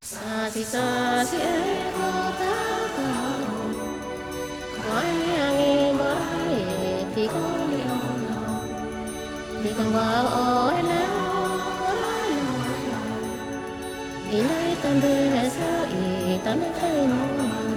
sa si e ko ta ka wai angi mai ti ko li o ti kan wa o e na i nai tan de sa i tan kai no